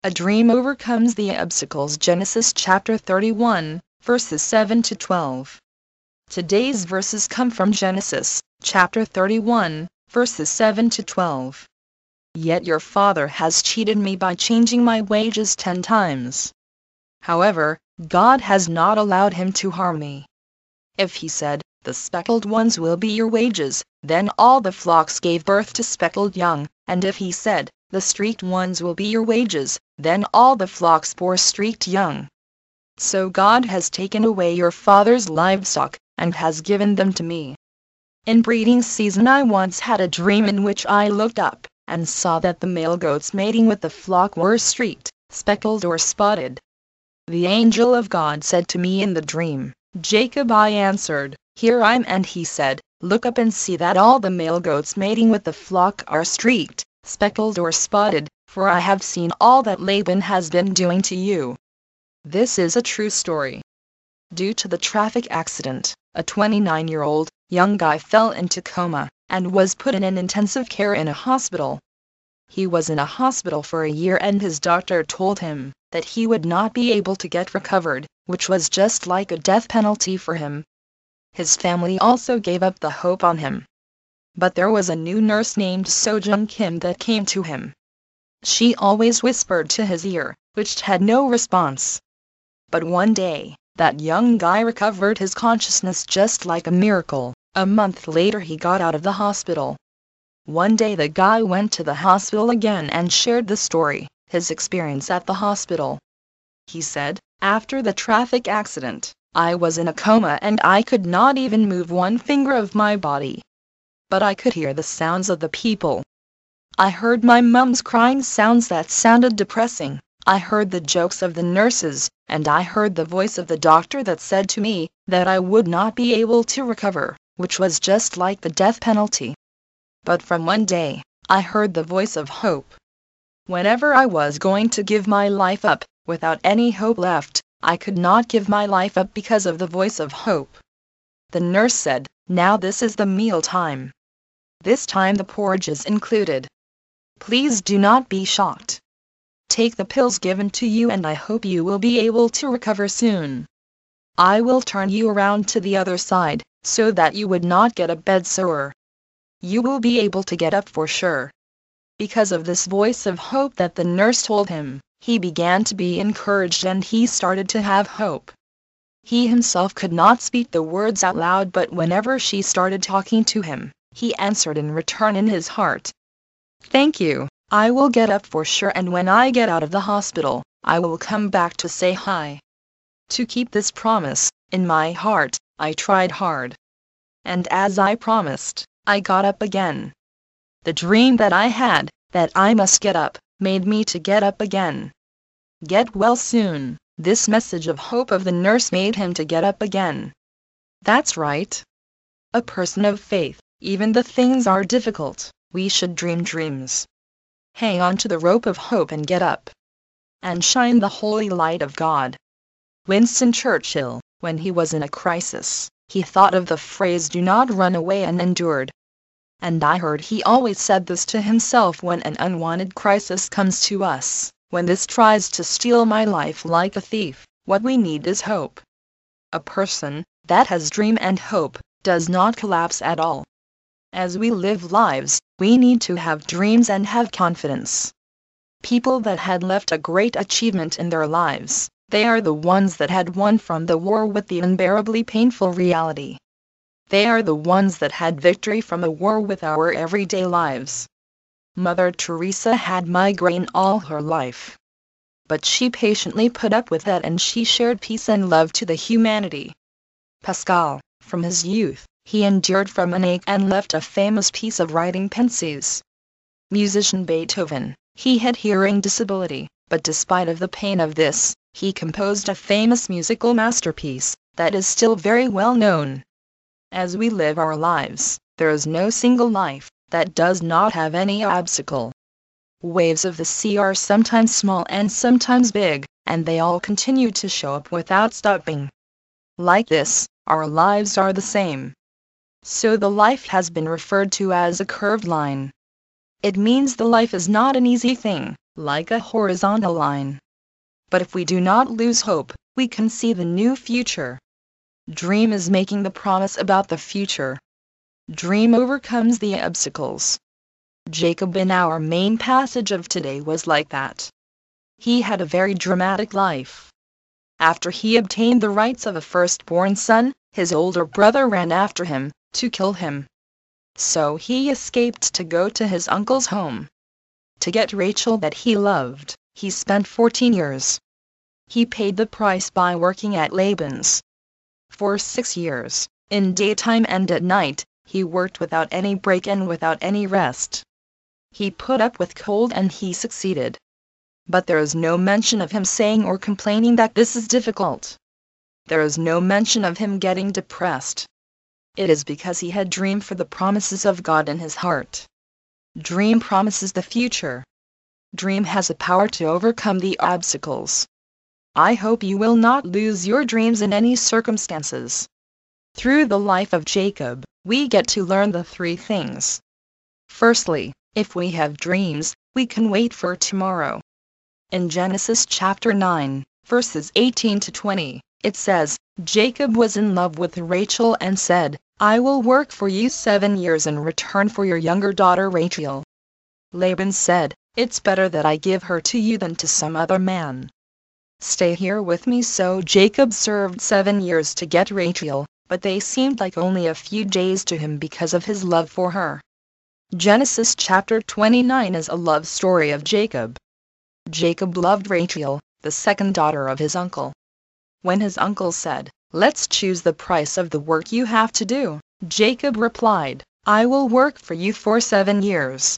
A dream overcomes the obstacles. Genesis chapter 31, verses 7 to 12. Today's verses come from Genesis chapter 31, verses 7 to 12. Yet your father has cheated me by changing my wages 10 times. However, God has not allowed him to harm me. If he said, "The speckled ones will be your wages," then all the flocks gave birth to speckled young, and if he said, "The streaked ones will be your wages," then all the flocks bore streaked young. So God has taken away your father's livestock, and has given them to me. In breeding season I once had a dream in which I looked up, and saw that the male goats mating with the flock were streaked, speckled or spotted. The angel of God said to me in the dream, "Jacob." I answered, "Here I am," and he said, "Look up and see that all the male goats mating with the flock are streaked, speckled or spotted, for I have seen all that Laban has been doing to you." This is a true story. Due to the traffic accident, a 29-year-old young guy fell into coma, and was put in intensive care in a hospital. He was in a hospital for a year and his doctor told him that he would not be able to get recovered, which was just like a death penalty for him. His family also gave up the hope on him. But there was a new nurse named Sojung Kim that came to him. She always whispered to his ear, which had no response. But one day, that young guy recovered his consciousness just like a miracle. A month later he got out of the hospital. One day the guy went to the hospital again and shared the story, his experience at the hospital. He said, "After the traffic accident, I was in a coma and I could not even move one finger of my body. But I could hear the sounds of the people. I heard my mom's crying sounds that sounded depressing. I heard the jokes of the nurses, and I heard the voice of the doctor that said to me that I would not be able to recover, which was just like the death penalty. But from one day, I heard the voice of hope. Whenever I was going to give my life up, without any hope left, I could not give my life up because of the voice of hope." The nurse said, "Now this is the meal time. This time the porridge is included. Please do not be shocked. Take the pills given to you and I hope you will be able to recover soon. I will turn you around to the other side, so that you would not get a bed sore. You will be able to get up for sure." Because of this voice of hope that the nurse told him, he began to be encouraged and he started to have hope. He himself could not speak the words out loud, but whenever she started talking to him, he answered in return in his heart, "Thank you, I will get up for sure, and when I get out of the hospital, I will come back to say hi." To keep this promise, in my heart, I tried hard. And as I promised, I got up again. The dream that I had, that I must get up, made me to get up again. Get well soon. This message of hope of the nurse made him to get up again. That's right. A person of faith, even the things are difficult, we should dream dreams. Hang on to the rope of hope and get up. And shine the holy light of God. Winston Churchill, when he was in a crisis, he thought of the phrase "do not run away," and endured. And I heard he always said this to himself when an unwanted crisis comes to us, when this tries to steal my life like a thief. What we need is hope. A person that has dream and hope does not collapse at all. As we live lives, we need to have dreams and have confidence. People that had left a great achievement in their lives, they are the ones that had won from the war with the unbearably painful reality. They are the ones that had victory from the war with our everyday lives. Mother Teresa had migraine all her life. But she patiently put up with that and she shared peace and love to the humanity. Pascal, from his youth, he endured from an ache and left a famous piece of writing Pensies. Musician Beethoven, he had hearing disability, but despite of the pain of this, he composed a famous musical masterpiece that is still very well known. As we live our lives, there is no single life that does not have any obstacle. Waves of the sea are sometimes small and sometimes big, and they all continue to show up without stopping. Like this, our lives are the same. So the life has been referred to as a curved line. It means the life is not an easy thing, like a horizontal line. But if we do not lose hope, we can see the new future. Dream is making the promise about the future. Dream overcomes the obstacles. Jacob in our main passage of today was like that. He had a very dramatic life. After he obtained the rights of a firstborn son, his older brother ran after him, to kill him. So he escaped to go to his uncle's home. To get Rachel that he loved, he spent 14 years. He paid the price by working at Laban's. For 6 years, in daytime and at night, he worked without any break and without any rest. He put up with cold and he succeeded. But there is no mention of him saying or complaining that this is difficult. There is no mention of him getting depressed. It is because he had dreamed for the promises of God in his heart. Dream promises the future. Dream has a power to overcome the obstacles. I hope you will not lose your dreams in any circumstances. Through the life of Jacob, we get to learn the 3 things. Firstly, if we have dreams, we can wait for tomorrow. In Genesis chapter 9, verses 18 to 20, it says, Jacob was in love with Rachel and said, I will work for you 7 years in return for your younger daughter Rachel. Laban said, it's better that I give her to you than to some other man. Stay here with me. So Jacob served 7 years to get Rachel, but they seemed like only a few days to him because of his love for her. Genesis chapter 29 is a love story of Jacob. Jacob loved Rachel, the second daughter of his uncle. When his uncle said, let's choose the price of the work you have to do, Jacob replied, I will work for you for 7 years.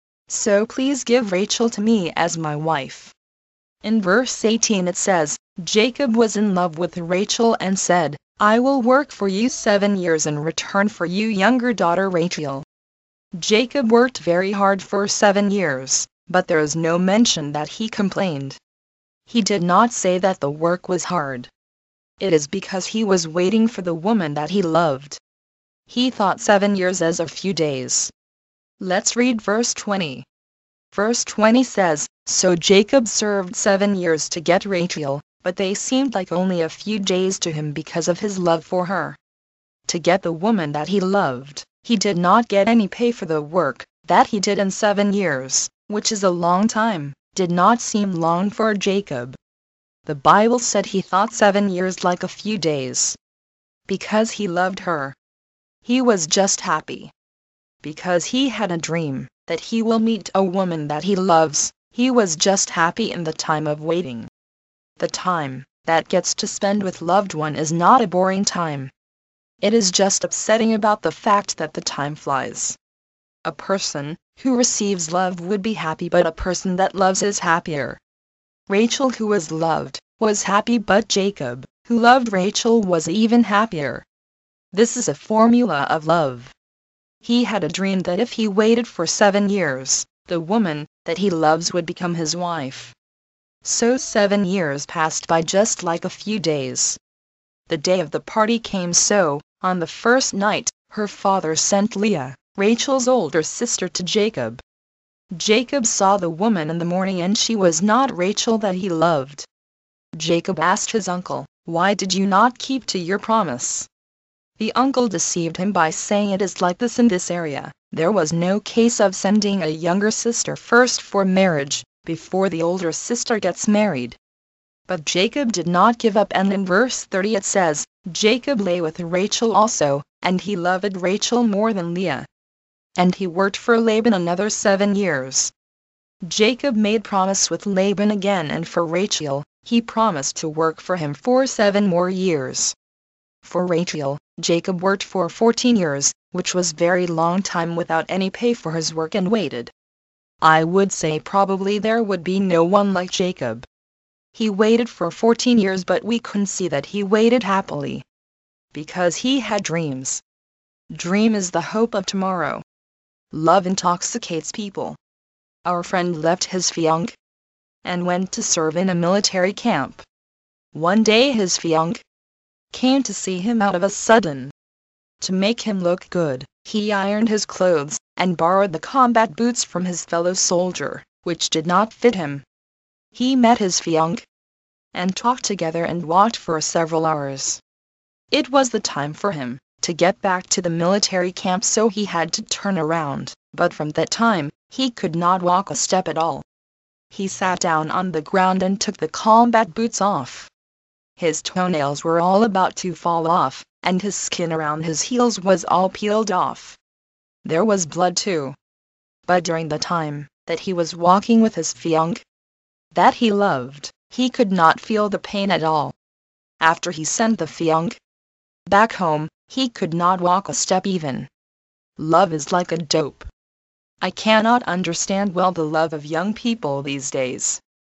So please give Rachel to me as my wife. In verse 18 it says, Jacob was in love with Rachel and said, I will work for you 7 years in return for you younger daughter Rachel. Jacob worked very hard for 7 years, but there is no mention that he complained. He did not say that the work was hard. It is because he was waiting for the woman that he loved. He thought 7 years as a few days. Let's read verse 20. Verse 20 says, So Jacob served 7 years to get Rachel, but they seemed like only a few days to him because of his love for her. To get the woman that he loved, he did not get any pay for the work that he did in 7 years, which is a long time, did not seem long for Jacob. The Bible said he thought 7 years like a few days. Because he loved her. He was just happy. Because he had a dream that he will meet a woman that he loves, he was just happy in the time of waiting. The time that gets to spend with loved one is not a boring time. It is just upsetting about the fact that the time flies. A person who receives love would be happy, but a person that loves is happier. Rachel, who was loved, was happy, but Jacob, who loved Rachel, was even happier. This is a formula of love. He had a dream that if he waited for 7 years, the woman that he loves would become his wife. So 7 years passed by just like a few days. The day of the party came, so, on the first night, her father sent Leah, Rachel's older sister, to Jacob. Jacob saw the woman in the morning and she was not Rachel that he loved. Jacob asked his uncle, Why did you not keep to your promise? The uncle deceived him by saying, It is like this in this area. There was no case of sending a younger sister first for marriage, before the older sister gets married. But Jacob did not give up, and in verse 30 it says, Jacob lay with Rachel also, and he loved Rachel more than Leah. And he worked for Laban another 7 years. Jacob made promise with Laban again, and for Rachel, he promised to work for him for 7 more years. For Rachel, Jacob worked for 14 years, which was very long time without any pay for his work, and waited. I would say probably there would be no one like Jacob. He waited for 14 years, but we can see that he waited happily. Because he had dreams. Dream is the hope of tomorrow. Love intoxicates people. Our friend left his fiancée and went to serve in a military camp. One day his fiancée came to see him out of a sudden. To make him look good, he ironed his clothes and borrowed the combat boots from his fellow soldier, which did not fit him. He met his fiancée, and talked together and walked for several hours. It was the time for him to get back to the military camp, so he had to turn around, but from that time, he could not walk a step at all. He sat down on the ground and took the combat boots off. His toenails were all about to fall off, and his skin around his heels was all peeled off. There was blood too. But during the time that he was walking with his fiancée, that he loved, he could not feel the pain at all. After he sent the fiancée back home, he could not walk a step even. Love is like a dope. I cannot understand well the love of young people these days.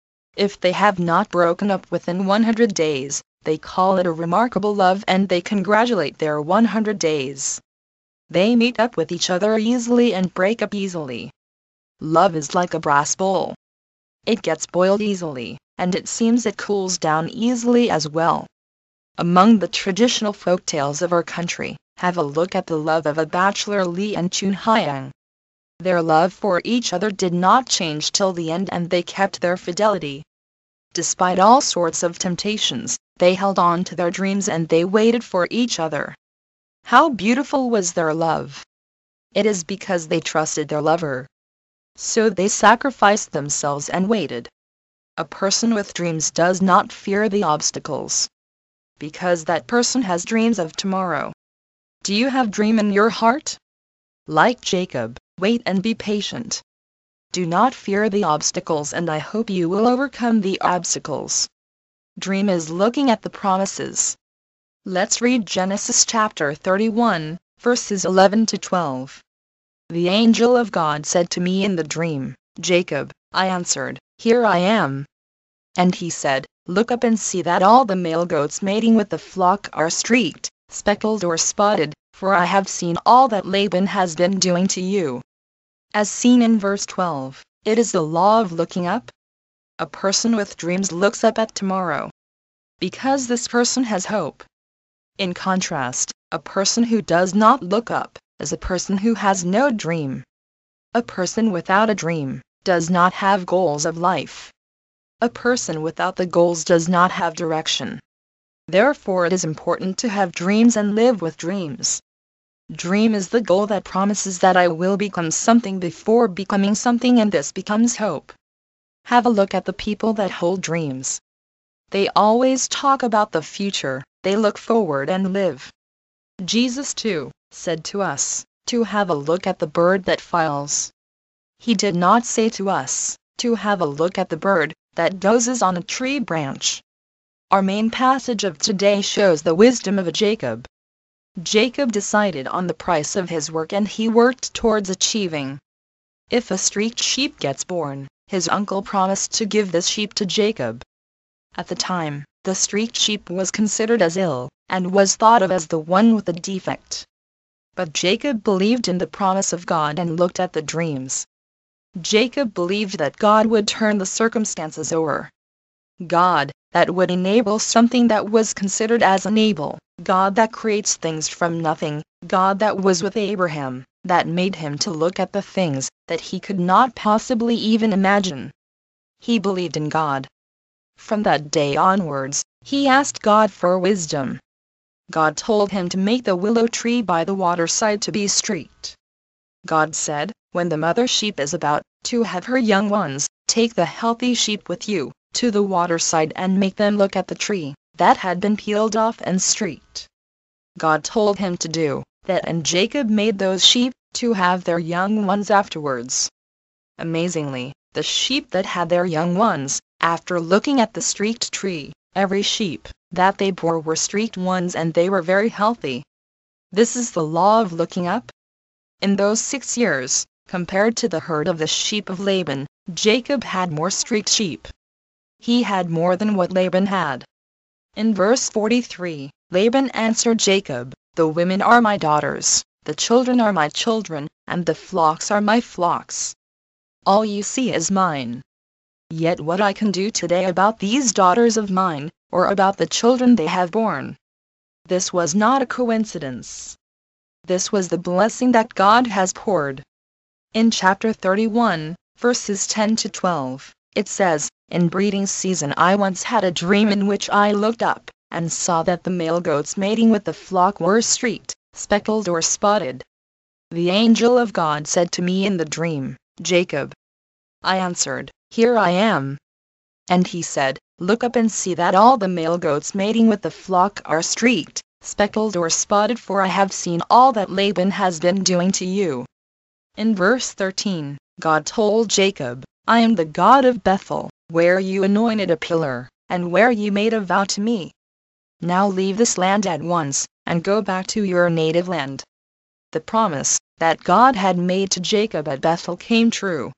If they have not broken up within 100 days, they call it a remarkable love and they congratulate their 100 days. They meet up with each other easily and break up easily. Love is like a brass bowl. It gets boiled easily, and it seems it cools down easily as well. Among the traditional folk tales of our country, have a look at the love of a bachelor Li and Chun Hyang. Their love for each other did not change till the end, and they kept their fidelity. Despite all sorts of temptations, they held on to their dreams and they waited for each other. How beautiful was their love! It is because they trusted their lover. So they sacrificed themselves and waited. A person with dreams does not fear the obstacles, because that person has dreams of tomorrow. Do you have dream in your heart? Like Jacob, wait and be patient. Do not fear the obstacles, and I hope you will overcome the obstacles. Dream is looking at the promises. Let's read Genesis chapter 31, verses 11 to 12. The angel of God said to me in the dream, Jacob. I answered, Here I am. And he said, Look up and see that all the male goats mating with the flock are streaked, speckled or spotted, for I have seen all that Laban has been doing to you. As seen in verse 12, it is the law of looking up. A person with dreams looks up at tomorrow, because this person has hope. In contrast, a person who does not look up is a person who has no dream. A person without a dream does not have goals of life. A person without the goals does not have direction. Therefore it is important to have dreams and live with dreams. Dream is the goal that promises that I will become something before becoming something, and this becomes hope. Have a look at the people that hold dreams. They always talk about the future, they look forward and live. Jesus too said to us to have a look at the bird that flies. He did not say to us to have a look at the bird that dozes on a tree branch. Our main passage of today shows the wisdom of a Jacob. Jacob decided on the price of his work and he worked towards achieving. If a streaked sheep gets born, his uncle promised to give this sheep to Jacob. At the time, the streaked sheep was considered as ill, and was thought of as the one with a defect. But Jacob believed in the promise of God and looked at the dreams. Jacob believed that God would turn the circumstances over. God, that would enable something that was considered as unable, God that creates things from nothing, God that was with Abraham, that made him to look at the things that he could not possibly even imagine. He believed in God. From that day onwards, he asked God for wisdom. God told him to make the willow tree by the waterside to be streaked. God said, when the mother sheep is about to have her young ones, take the healthy sheep with you to the waterside and make them look at the tree that had been peeled off and streaked. God told him to do that, and Jacob made those sheep to have their young ones afterwards. Amazingly, the sheep that had their young ones, after looking at the streaked tree, every sheep that they bore were streaked ones and they were very healthy. This is the law of looking up. In those 6 years, compared to the herd of the sheep of Laban, Jacob had more streaked sheep. He had more than what Laban had. In verse 43, Laban answered Jacob, The women are my daughters, the children are my children, and the flocks are my flocks. All you see is mine. Yet what I can do today about these daughters of mine, or about the children they have borne. This was not a coincidence. This was the blessing that God has poured. In chapter 31, verses 10 to 12, it says, "In breeding season I once had a dream in which I looked up, and saw that the male goats mating with the flock were streaked, speckled or spotted. The angel of God said to me in the dream, 'Jacob.' I answered, 'Here I am.' And he said, 'Look up and see that all the male goats mating with the flock are streaked, speckled or spotted, for I have seen all that Laban has been doing to you.'" In verse 13, God told Jacob, "I am the God of Bethel, where you anointed a pillar, and where you made a vow to me. Now leave this land at once, and go back to your native land." The promise that God had made to Jacob at Bethel came true.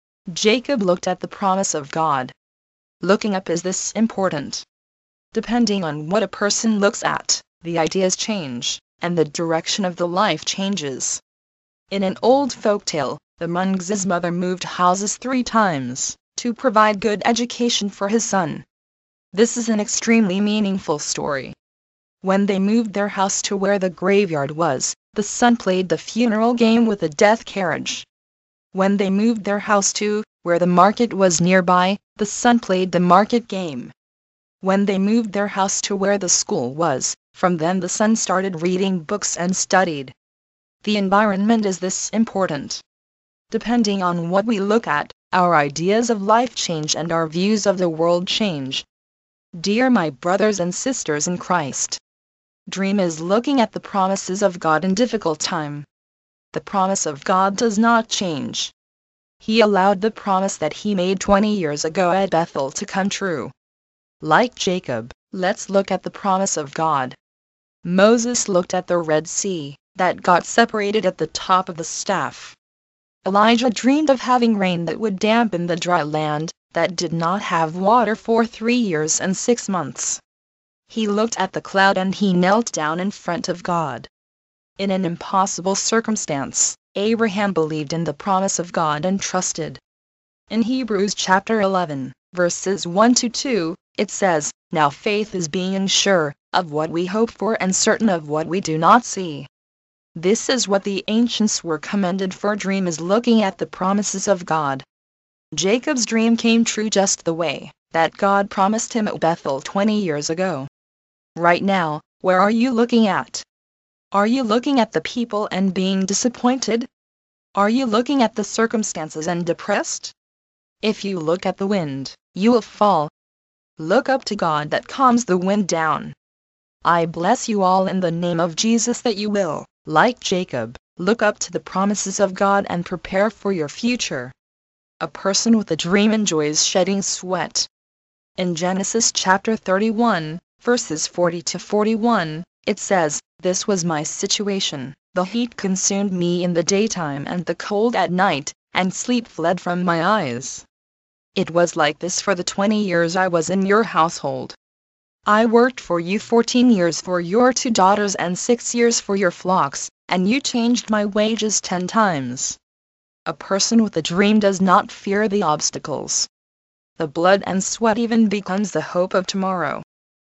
Jacob looked at the promise of God. Looking up is this important. Depending on what a person looks at, the ideas change, and the direction of the life changes. In an old folktale, the Munks's mother moved houses 3 times, to provide good education for his son. This is an extremely meaningful story. When they moved their house to where the graveyard was, the son played the funeral game with a death carriage. When they moved their house to where the market was nearby, the son played the market game. When they moved their house to where the school was, from then the son started reading books and studied. The environment is this important. Depending on what we look at, our ideas of life change and our views of the world change. Dear my brothers and sisters in Christ, dream is looking at the promises of God in difficult time. The promise of God does not change. He allowed the promise that he made 20 years ago at Bethel to come true. Like Jacob, let's look at the promise of God. Moses looked at the Red Sea that got separated at the top of the staff. Elijah dreamed of having rain that would dampen the dry land that did not have water for 3 years and 6 months. He looked at the cloud and he knelt down in front of God. In an impossible circumstance, Abraham believed in the promise of God and trusted. In Hebrews chapter 11, verses 1 to 2, it says, "Now faith is being sure of what we hope for and certain of what we do not see." This is what the ancients were commended for. Dream is looking at the promises of God. Jacob's dream came true just the way that God promised him at Bethel 20 years ago. Right now, where are you looking at? Are you looking at the people and being disappointed? Are you looking at the circumstances and depressed? If you look at the wind, you will fall. Look up to God that calms the wind down. I bless you all in the name of Jesus that you will, like Jacob, look up to the promises of God and prepare for your future. A person with a dream enjoys shedding sweat. In Genesis chapter 31, verses 40 to 41, it says, "This was my situation. The heat consumed me in the daytime and the cold at night, and sleep fled from my eyes. It was like this for the 20 years I was in your household. I worked for you 14 years for your 2 daughters and 6 years for your flocks, and you changed my wages 10 times. A person with a dream does not fear the obstacles. The blood and sweat even becomes the hope of tomorrow.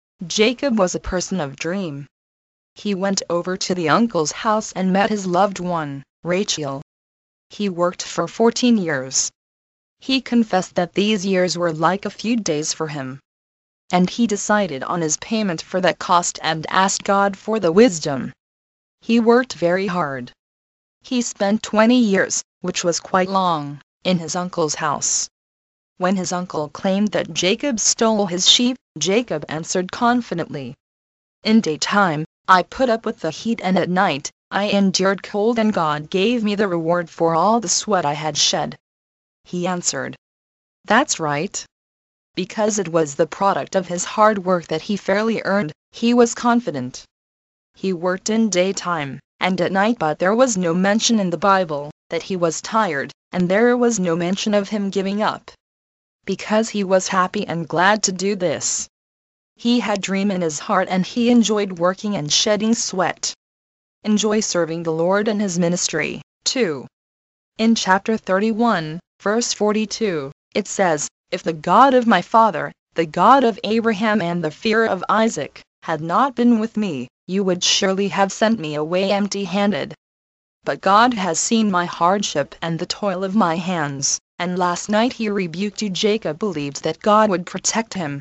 Jacob was a person of dream. He went over to the uncle's house and met his loved one, Rachel. He worked for 14 years. He confessed that these years were like a few days for him. And he decided on his payment for that cost and asked God for the wisdom. He worked very hard. He spent 20 years, which was quite long, in his uncle's house. When his uncle claimed that Jacob stole his sheep, Jacob answered confidently, "In daytime, I put up with the heat, and at night, I endured cold, and God gave me the reward for all the sweat I had shed." He answered, "That's right." Because it was the product of his hard work that he fairly earned, he was confident. He worked in daytime and at night, but there was no mention in the Bible that he was tired, and there was no mention of him giving up. Because he was happy and glad to do this. He had dream in his heart and he enjoyed working and shedding sweat. Enjoy serving the Lord and his ministry, too. In chapter 31, verse 42, it says, "If the God of my father, the God of Abraham and the fear of Isaac, had not been with me, you would surely have sent me away empty-handed. But God has seen my hardship and the toil of my hands, and last night he rebuked you. Jacob believed that God would protect him.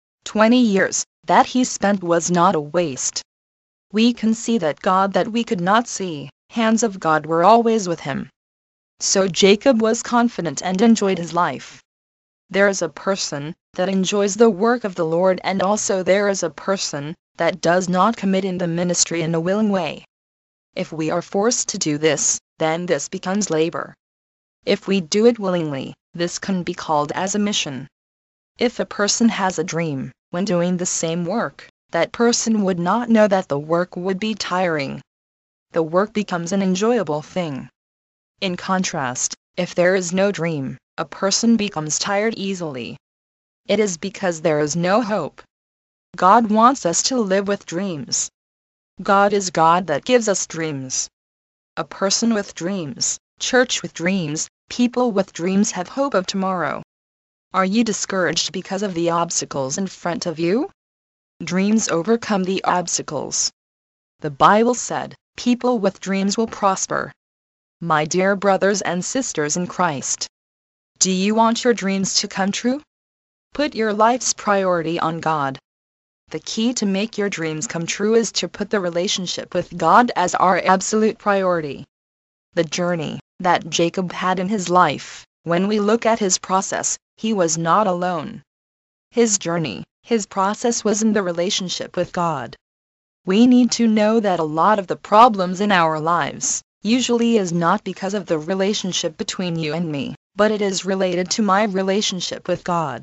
20 years that he spent was not a waste. We can see that God that we could not see, hands of God were always with him. So Jacob was confident and enjoyed his life. There is a person that enjoys the work of the Lord, and also there is a person that does not commit in the ministry in a willing way. If we are forced to do this, then this becomes labor. If we do it willingly, this can be called as a mission. If a person has a dream, when doing the same work, that person would not know that the work would be tiring. The work becomes an enjoyable thing. In contrast, if there is no dream, a person becomes tired easily. It is because there is no hope. God wants us to live with dreams. God is God that gives us dreams. A person with dreams, church with dreams, people with dreams have hope of tomorrow. Are you discouraged because of the obstacles in front of you? Dreams overcome the obstacles. The Bible said, people with dreams will prosper. My dear brothers and sisters in Christ, do you want your dreams to come true? Put your life's priority on God. The key to make your dreams come true is to put the relationship with God as our absolute priority. The journey that Jacob had in his life, when we look at his process, he was not alone. His journey, his process was in the relationship with God. We need to know that a lot of the problems in our lives usually is not because of the relationship between you and me, but it is related to my relationship with God.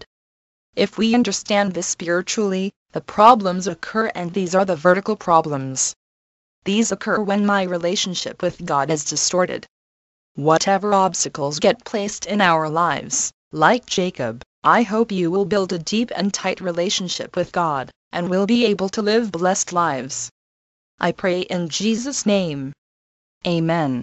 If we understand this spiritually, the problems occur, and these are the vertical problems. These occur when my relationship with God is distorted. Whatever obstacles get placed in our lives, like Jacob, I hope you will build a deep and tight relationship with God, and will be able to live blessed lives. I pray in Jesus' name. Amen.